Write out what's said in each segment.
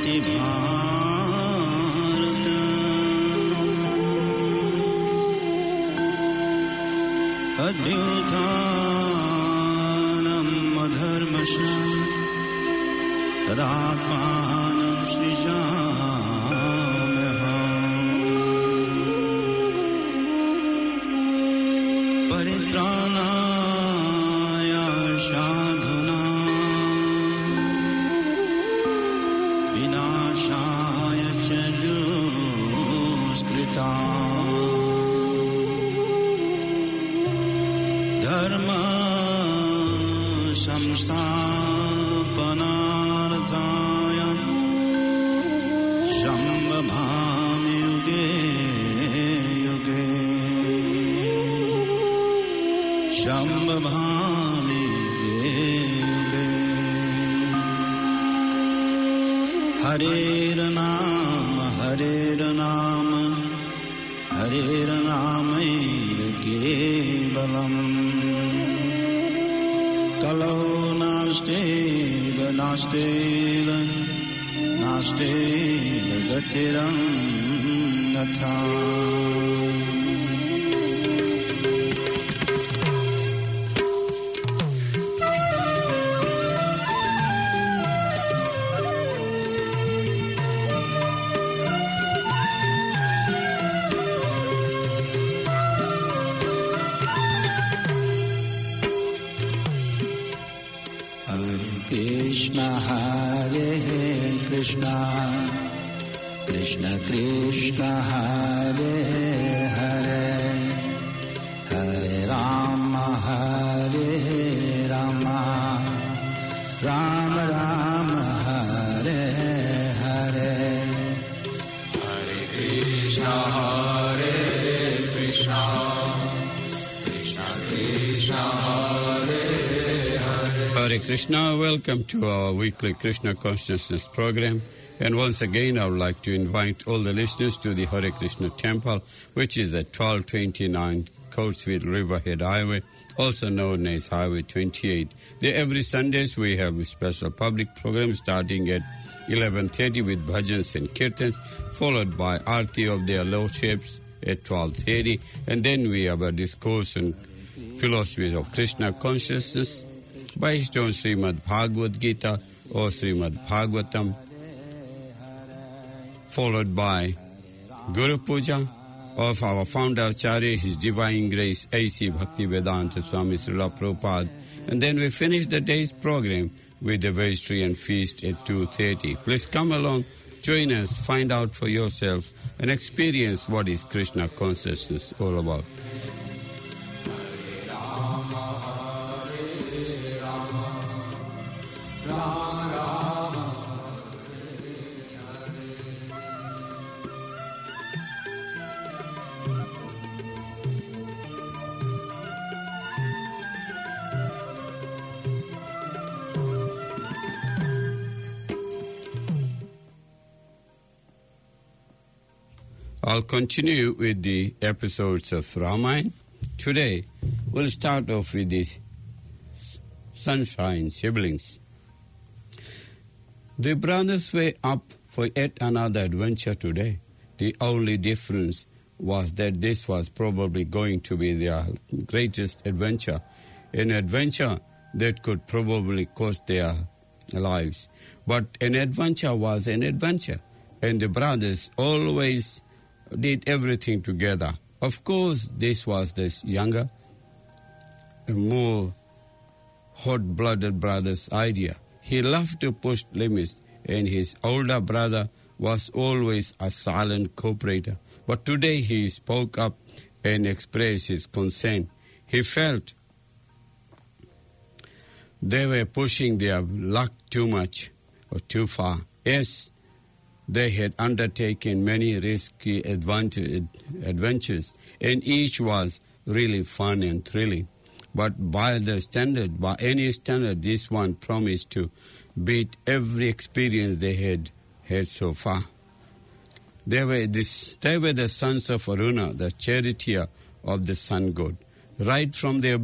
भांति भारत अद्युत्थानम् अधर्मस्य तदात्मानं सृजाम्यहम् परित्राणाय साधूनां विनाशाय च दुष्कृताम् धर्म संस्थापनार्थाय संभवामि युगे युगे संभवामि युगे युगे हरेर्नाम हरेर्नाम हरेर्नामैव केवलम् कलौ नास्तेव नास्तेव नास्तेव गतिरन्यथा Hare Krishna Krishna Krishna Hare Hare Hare Rama Hare Rama Rama Rama Hare Hare Hare Krishna Hare Krishna Krishna Krishna Hare Hare Krishna, welcome to our weekly Krishna Consciousness program. And once again, I would like to invite all the listeners to the Hare Krishna Temple, which is at 1229 Coatesville Riverhead Highway, also known as Highway 28. There every Sundays we have a special public program starting at 11:30 with bhajans and kirtans, followed by Aarti of their Lordships at 12:30. And then we have a discourse on philosophies of Krishna consciousness, based on Srimad Bhagavad Gita or Srimad Bhagavatam, followed by Guru Puja of our founder Acharya, His Divine Grace, A.C. Bhaktivedanta Swami Srila Prabhupada. And then we finish the day's program with the vegetarian feast at 2:30. Please come along, join us, find out for yourself, and experience what is Krishna consciousness all about. I'll continue with the episodes of Ramayana. Today, we'll start off with the sunshine siblings. The brothers were up for yet another adventure today. The only difference was that this was probably going to be their greatest adventure, an adventure that could probably cost their lives. But an adventure was an adventure, and the brothers always did everything together. Of course, this was the younger and more hot-blooded brother's idea. He loved to push limits, and his older brother was always a silent cooperator. But today he spoke up and expressed his concern. He felt they were pushing their luck too much or too far. Yes, they had undertaken many risky adventures, and each was really fun and thrilling. But by any standard, this one promised to beat every experience they had had so far. They were the sons of Aruna, the charioteer of the sun god. Right from their birth,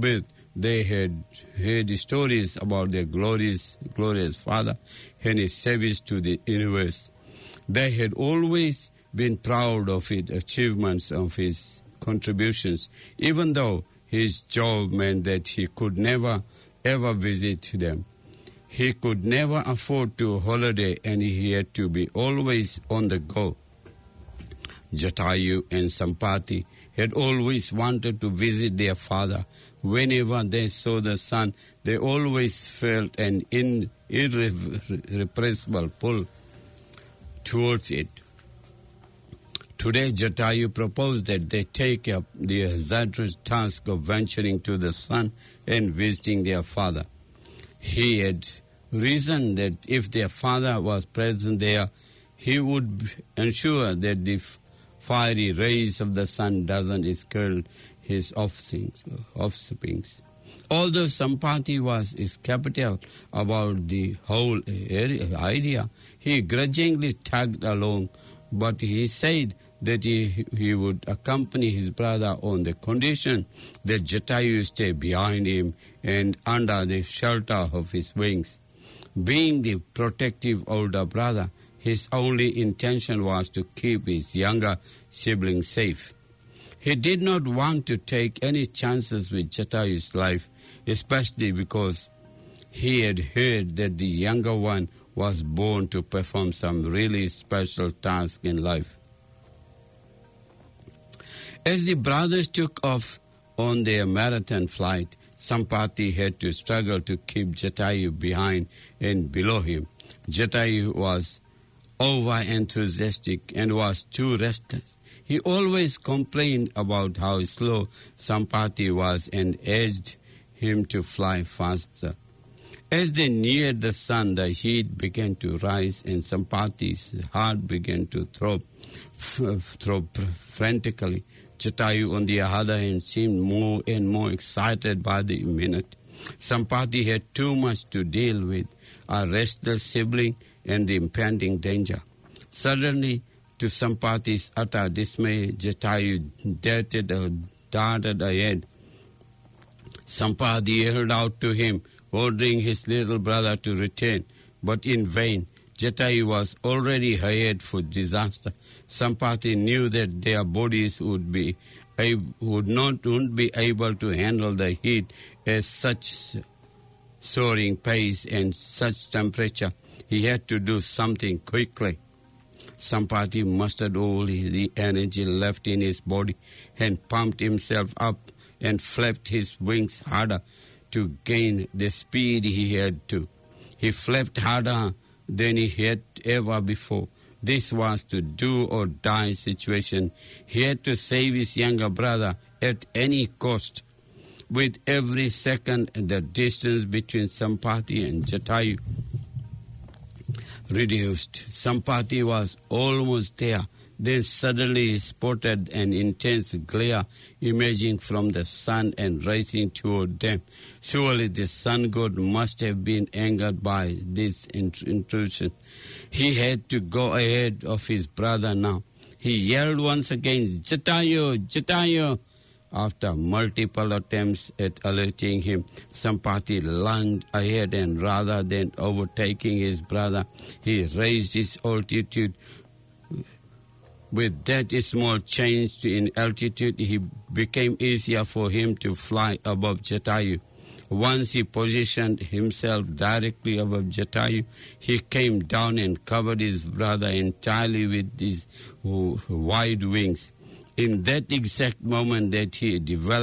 They had heard stories about their glorious father and his service to the universe. They had always been proud of his achievements, of his contributions, even though his job meant that he could never ever visit them. He could never afford to holiday, and he had to be always on the go. Jatayu and Sampati had always wanted to visit their father. Whenever they saw the sun, they always felt an irrepressible pull towards it. Today, Jatayu proposed that they take up the hazardous task of venturing to the sun and visiting their father. He had reasoned that if their father was present there, he would ensure that the fiery rays of the sun doesn't scald his offsprings. Although Sampati was skeptical about the whole idea, he grudgingly tagged along, but he said that he would accompany his brother on the condition that Jatayu stay behind him and under the shelter of his wings. Being the protective older brother, his only intention was to keep his younger sibling safe. He did not want to take any chances with Jatayu's life, especially because he had heard that the younger one was born to perform some really special task in life. As the brothers took off on their marathon flight, Sampati had to struggle to keep Jatayu behind and below him. Jatayu was over-enthusiastic and was too restless. He always complained about how slow Sampati was and urged him to fly faster. As they neared the sun, the heat began to rise and Sampati's heart began to throb frantically. Jatayu, on the other hand, seemed more and more excited by the minute. Sampati had too much to deal with, a restless sibling and the impending danger. Suddenly, to Sampati's utter dismay, Jatayu darted ahead. Sampati yelled out to him, ordering his little brother to return, but in vain. Jatayu was already ahead for disaster. Sampati knew that their bodies wouldn't be able to handle the heat at such soaring pace and such temperature. He had to do something quickly. Sampati mustered all the energy left in his body and pumped himself up and flapped his wings harder to gain the speed he had to. He flapped harder than he had ever before. This was a do-or-die situation. He had to save his younger brother at any cost. With every second, the distance between Sampati and Jatayu reduced. Sampati was almost there. Then suddenly he spotted an intense glare emerging from the sun and racing toward them. Surely the sun god must have been angered by this intrusion. He had to go ahead of his brother now. He yelled once again, "Jatayu, Jatayu!" After multiple attempts at alerting him, Sampati lunged ahead and rather than overtaking his brother, he raised his altitude. With that small change in altitude, it became easier for him to fly above Jatayu. Once he positioned himself directly above Jatayu, he came down and covered his brother entirely with his wide wings. In that exact moment that he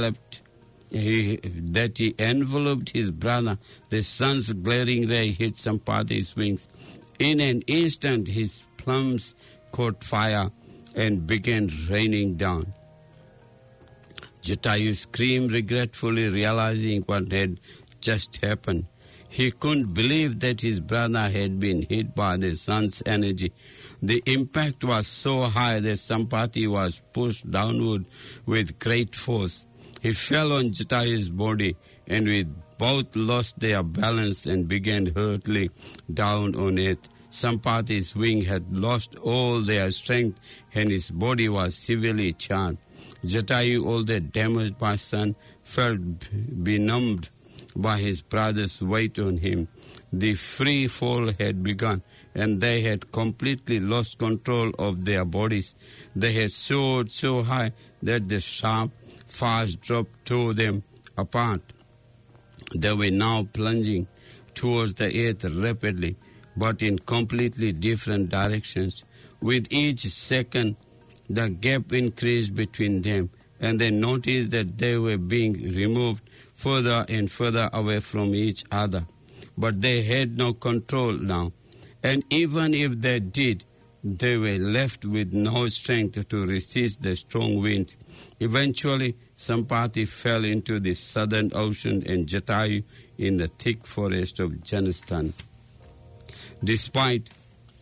enveloped his brother, the sun's glaring ray hit Sampati's wings. In an instant, his plumes caught fire and began raining down. Jatayu screamed regretfully, realizing what had just happened. He couldn't believe that his brother had been hit by the sun's energy. The impact was so high that Sampati was pushed downward with great force. He fell on Jatayu's body and with both lost their balance and began hurtling down on it. Sampati's wing had lost all their strength and his body was severely charred. Jatayu, although damaged by son, felt benumbed by his brother's weight on him. The free fall had begun, and they had completely lost control of their bodies. They had soared so high that the sharp, fast drop tore them apart. They were now plunging towards the earth rapidly, but in completely different directions. With each second, the gap increased between them, and they noticed that they were being removed further and further away from each other. But they had no control now, and even if they did, they were left with no strength to resist the strong winds. Eventually, Sampati fell into the southern ocean and Jatayu in the thick forest of Janasthan. Despite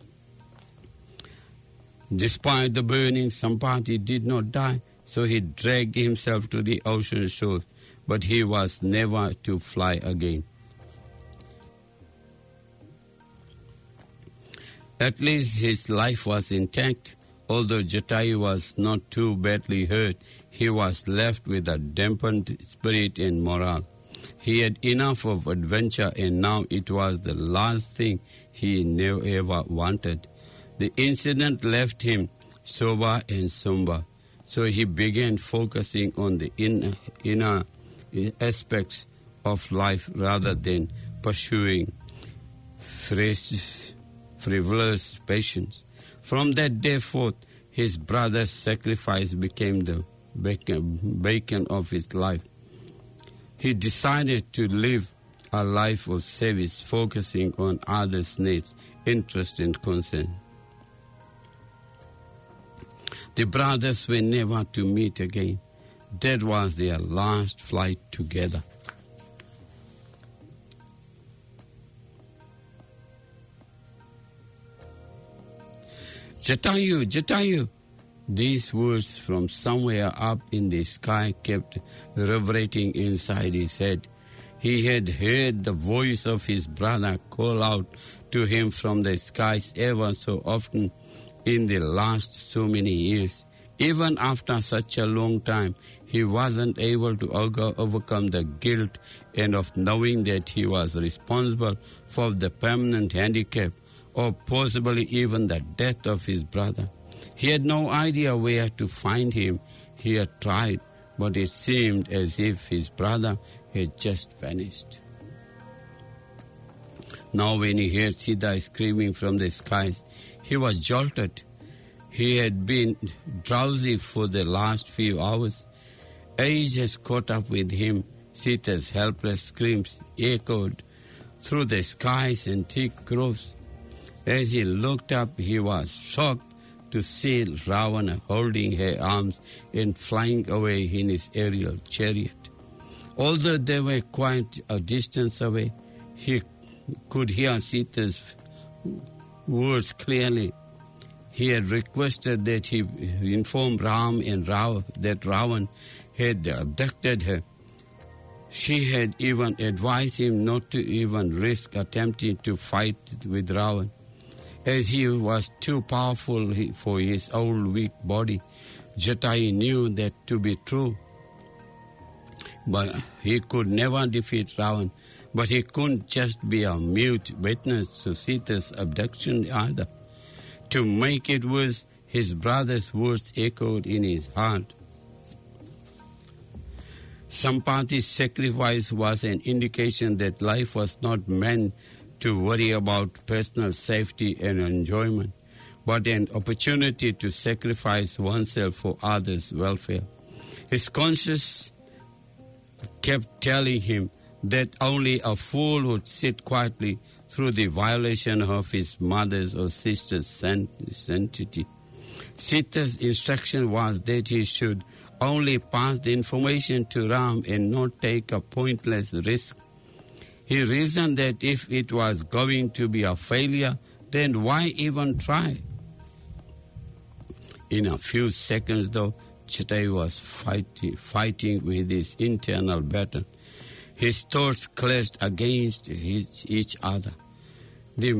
the burning, Sampati did not die, so he dragged himself to the ocean shore, but he was never to fly again. At least his life was intact. Although Jatayu was not too badly hurt, he was left with a dampened spirit and morale. He had enough of adventure, and now it was the last thing he never ever wanted. The incident left him sober and somber, so he began focusing on the inner aspects of life rather than pursuing frivolous passions. From that day forth, his brother's sacrifice became the beacon of his life. He decided to live a life of service, focusing on others' needs, interest, and concern. The brothers were never to meet again. That was their last flight together. Jatayu, Jatayu! These words from somewhere up in the sky kept reverberating inside his head. He had heard the voice of his brother call out to him from the skies ever so often in the last so many years. Even after such a long time, he wasn't able to overcome the guilt and of knowing that he was responsible for the permanent handicap or possibly even the death of his brother. He had no idea where to find him. He had tried, but it seemed as if his brother had just vanished. Now when he heard Sita screaming from the skies, he was jolted. He had been drowsy for the last few hours. Age has caught up with him. Sita's helpless screams echoed through the skies and thick groves. As he looked up, he was shocked to see Ravana holding her arms and flying away in his aerial chariot. Although they were quite a distance away, he could hear Sita's words clearly. He had requested that he inform Ram and that Ravan had abducted her. She had even advised him not to even risk attempting to fight with Ravan, as he was too powerful for his old weak body. Jatayu knew that to be true, but he could never defeat Ravan. But he couldn't just be a mute witness to Sita's abduction either. To make it worse, his brother's words echoed in his heart. Sampati's sacrifice was an indication that life was not meant to worry about personal safety and enjoyment, but an opportunity to sacrifice oneself for others' welfare. His conscience kept telling him that only a fool would sit quietly through the violation of his mother's or sister's sanctity. Sita's instruction was that he should only pass the information to Ram and not take a pointless risk. He reasoned that if it was going to be a failure, then why even try? In a few seconds, though, Jatayu was fighting with his internal battle. His thoughts clashed against each other. The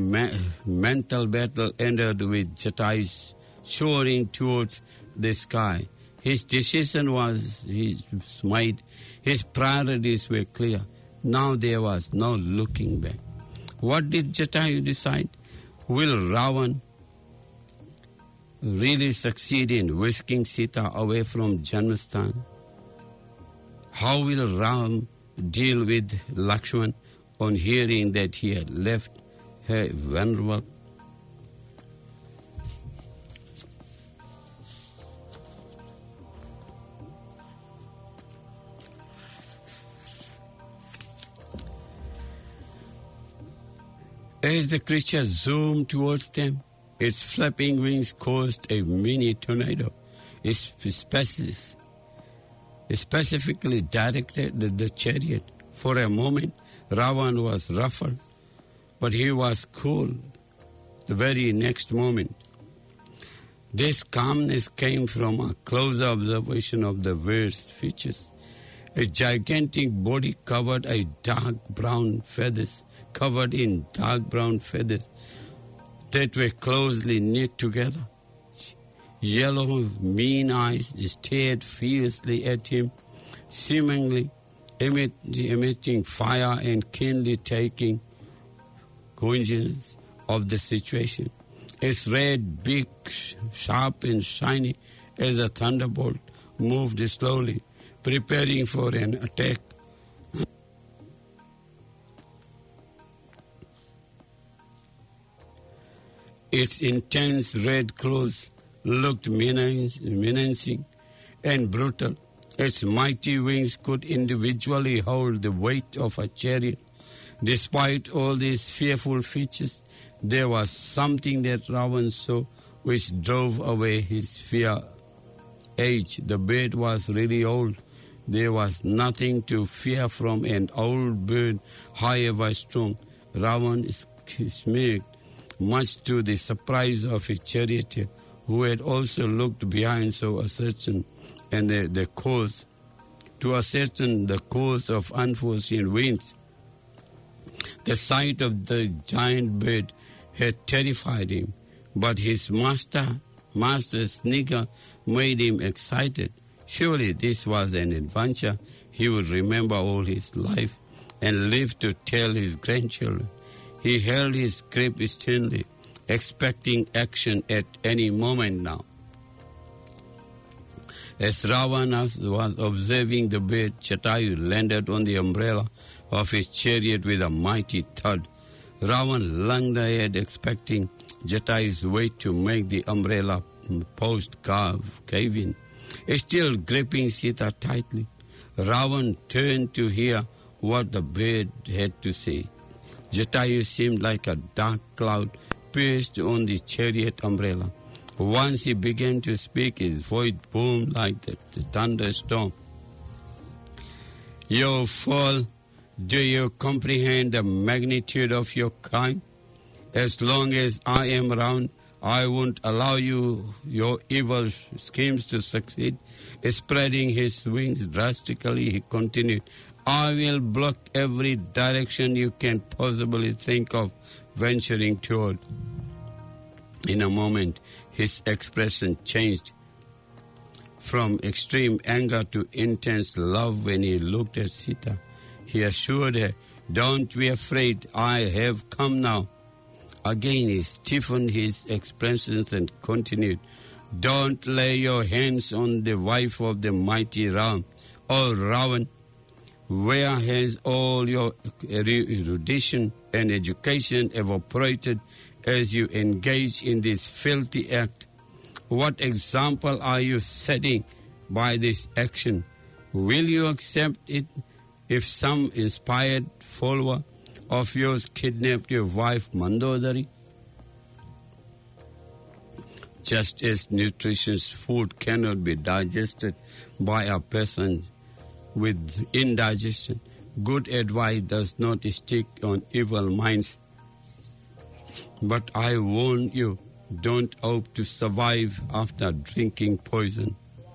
mental battle ended with Jatayu soaring towards the sky. His decision was made. His priorities were clear. Now there was no looking back. What did Jatayu decide? Will Ravan really succeed in whisking Sita away from Janmasthan? How will Ram deal with Lakshman on hearing that he had left her vulnerable? As the creature zoomed towards them, its flapping wings caused a mini tornado. It specifically directed the chariot. For a moment, Ravan was ruffled, but he was cool the very next moment. This calmness came from a close observation of the bird's features. A gigantic body covered in dark brown feathers that were closely knit together. Yellow, mean eyes stared fiercely at him, seemingly emitting fire and keenly taking cognizance of the situation. Its red beak, sharp and shiny as a thunderbolt, moved slowly, preparing for an attack. Its intense red claws looked menacing and brutal. Its mighty wings could individually hold the weight of a chariot. Despite all these fearful features, there was something that Ravan saw which drove away his fear. Age. The bird was really old. There was nothing to fear from an old bird, however strong. Ravan smirked, much to the surprise of his charioteer, who had also looked behind to ascertain the cause of unforeseen winds. The sight of the giant bird had terrified him, but his master's snigger made him excited. Surely this was an adventure he would remember all his life and live to tell his grandchildren. He held his grip sternly, expecting action at any moment now. As Ravana was observing the bird, Jatayu landed on the umbrella of his chariot with a mighty thud. Ravan lunged ahead, expecting Jatayu's weight to make the umbrella post cave in. Still gripping Sita tightly, Ravan turned to hear what the bird had to say. Jatayu seemed like a dark cloud perched on the chariot umbrella. Once he began to speak, his voice boomed like the thunderstorm. "You fool, do you comprehend the magnitude of your crime? As long as I am around, I won't allow your evil schemes to succeed." Spreading his wings drastically, he continued, "I will block every direction you can possibly think of venturing toward." In a moment, his expression changed from extreme anger to intense love when he looked at Sita. He assured her, "Don't be afraid, I have come now." Again he stiffened his expressions and continued, "Don't lay your hands on the wife of the mighty Ram. Oh Ravan, where has all your erudition and education evaporated as you engage in this filthy act? What example are you setting by this action? Will you accept it if some inspired follower of yours kidnapped your wife Mandodari? Just as nutritious food cannot be digested by a person with indigestion, good advice does not stick on evil minds. But I warn you, don't hope to survive after drinking poison.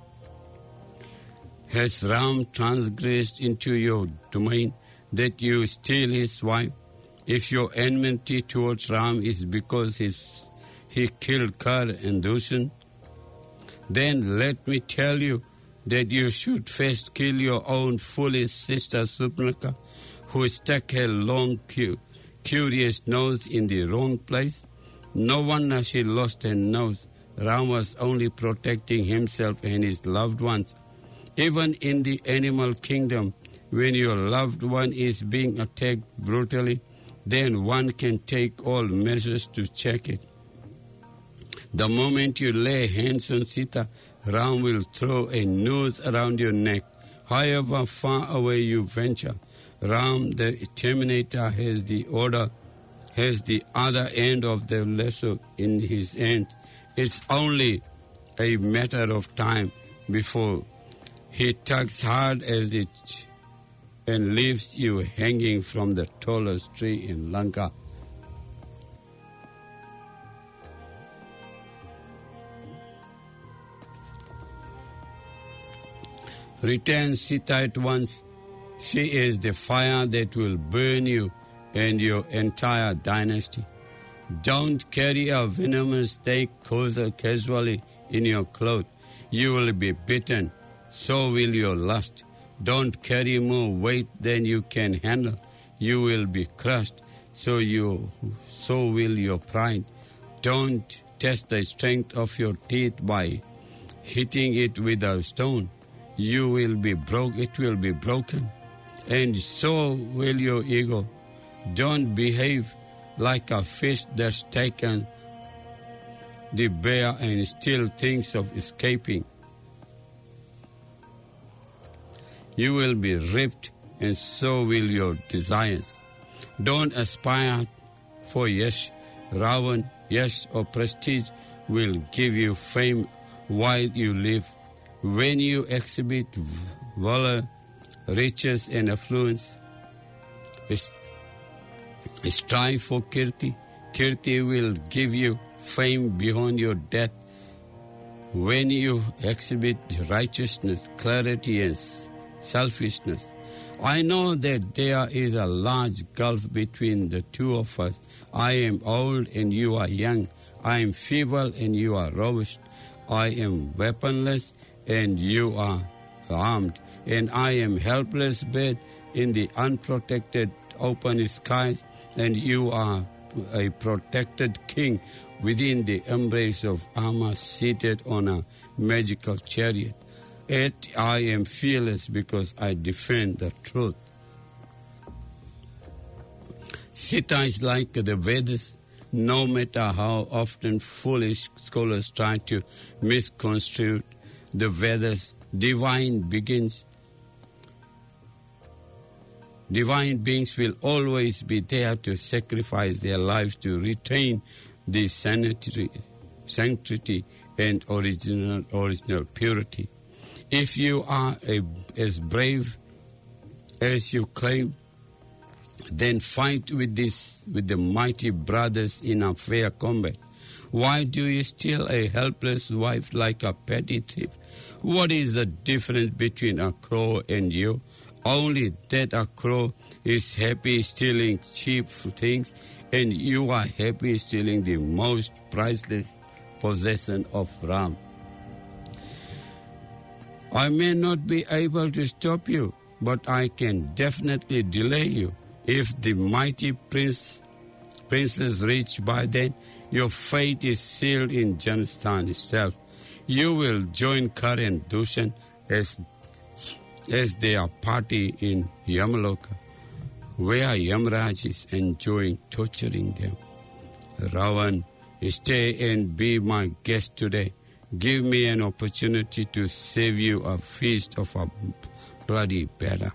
Has Ram transgressed into your domain that you steal his wife? If your enmity towards Ram is because he killed Kar and Dushan, Then let me tell you that you should first kill your own foolish sister Supnaka, who stuck her long, curious nose in the wrong place. No wonder she lost her nose. Ram was only protecting himself and his loved ones. Even in the animal kingdom, when your loved one is being attacked brutally, then one can take all measures to check it. The moment you lay hands on Sita, Ram will throw a noose around your neck, however far away you venture. Ram, the Terminator, has the other end of the lasso in his hand. It's only a matter of time before he tugs hard as it and leaves you hanging from the tallest tree in Lanka. Return Sita at once. She is the fire that will burn you and your entire dynasty. Don't carry a venomous snake casually in your cloth. You will be bitten. So will your lust. Don't carry more weight than you can handle. You will be crushed. So will your pride. Don't test the strength of your teeth by hitting it with a stone. It will be broken. And so will your ego. Don't behave like a fish that's taken the bear and still thinks of escaping. You will be ripped, and so will your desires. Don't aspire for yash, Ravan, yash or prestige will give you fame while you live. When you exhibit valor, riches and affluence, strive for Kirti. Kirti will give you fame beyond your death. When you exhibit righteousness, clarity and selfishness, I know that there is a large gulf between the two of us. I am old and you are young. I am feeble and you are robust. I am weaponless and you are armed. And I am helpless bed in the unprotected open skies, and you are a protected king within the embrace of armor seated on a magical chariot. Yet I am fearless because I defend the truth. Sita is like the Vedas. No matter how often foolish scholars try to misconstrue the Vedas, divine beings will always be there to sacrifice their lives to retain the sanctity and original purity. If you are as brave as you claim, then fight with the mighty brothers in a fair combat. Why do you steal a helpless wife like a petty thief? What is the difference between a crow and you? Only that a crow is happy stealing cheap things, and you are happy stealing the most priceless possession of Ram. I may not be able to stop you, but I can definitely delay you. If the mighty princess reach by then, your fate is sealed in Janasthan itself. You will join Kar and Dushan as their party in Yamaloka, where Yamraj is enjoying torturing them. Ravan, stay and be my guest today. Give me an opportunity to save you a feast of a bloody better.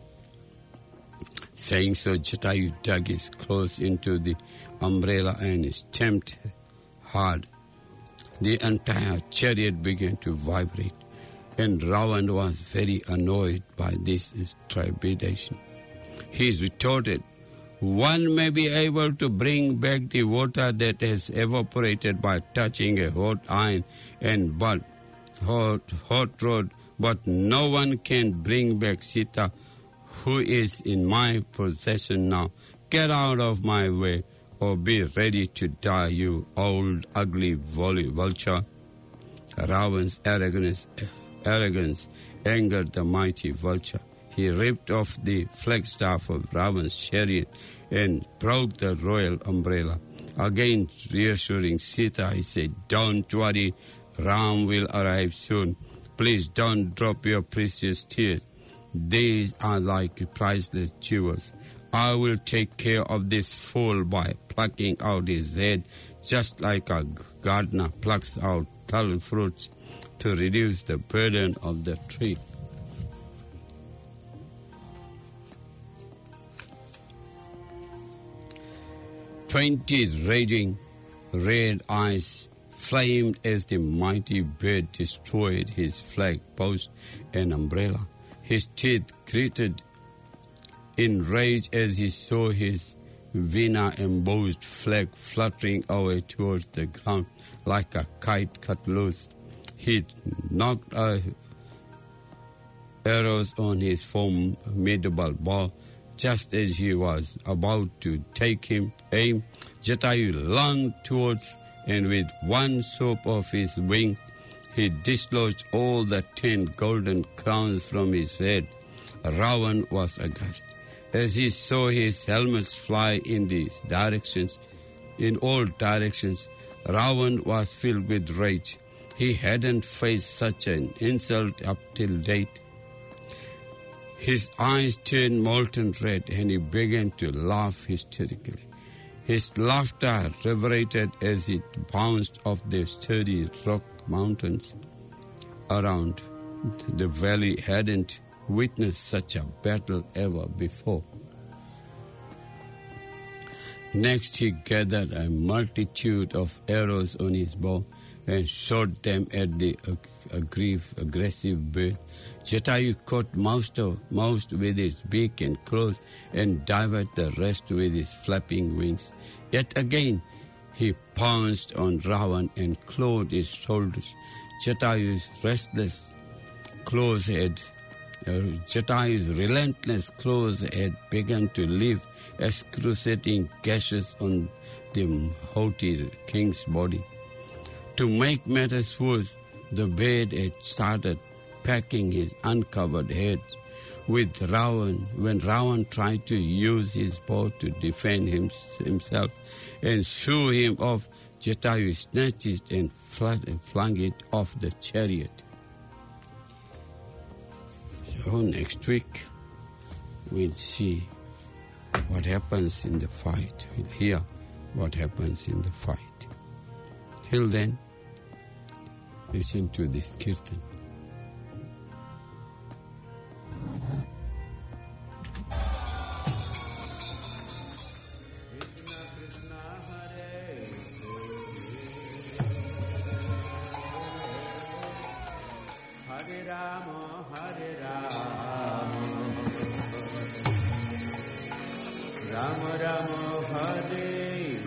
Saying so, Jatayu dug his claws into the umbrella and stamped hard. The entire chariot began to vibrate, and Ravan was very annoyed by this trepidation. He retorted, "One may be able to bring back the water that has evaporated by touching a hot iron and hot rod, but no one can bring back Sita, who is in my possession now. Get out of my way, or be ready to die, you old ugly vulture." Ravan's arrogance angered the mighty vulture. He ripped off the flagstaff of Ravan's chariot and broke the royal umbrella. Again reassuring Sita, he said, "Don't worry, Ram will arrive soon. Please don't drop your precious tears. These are like priceless jewels. I will take care of this fool by plucking out his head, just like a gardener plucks out dull fruits to reduce the burden of the tree." "20 raging red eyes flamed as the mighty bird destroyed his flag post and umbrella. His teeth gritted in rage as he saw his Veena-embossed flag fluttering away towards the ground like a kite cut loose. He knocked arrows on his formidable bow. Just as he was about to take aim, Jatayu lunged towards, and with one swoop of his wings, he dislodged all the 10 golden crowns from his head. Ravan was aghast. As he saw his helmets fly in all directions, Ravan was filled with rage. He hadn't faced such an insult up till date. His eyes turned molten red and he began to laugh hysterically. His laughter reverberated as it bounced off the sturdy rock mountains around. The valley hadn't witnessed such a battle ever before. Next he gathered a multitude of arrows on his bow and shot them at the aggressive bird. Jatayu caught most with his beak and claws and diverted the rest with his flapping wings. Yet again he pounced on Ravan and clawed his shoulders. Jatayu's relentless claws had begun to leave excruciating gashes on the haughty king's body. To make matters worse, the bird had started pecking his uncovered head with Ravan when Ravan tried to use his bow to defend himself and shoo him off. Jatayu snatched it and flung it off the chariot. So next week we'll see what happens in the fight. We'll hear what happens in the fight. Till then, listen to this kirtan. Rama Rama Hare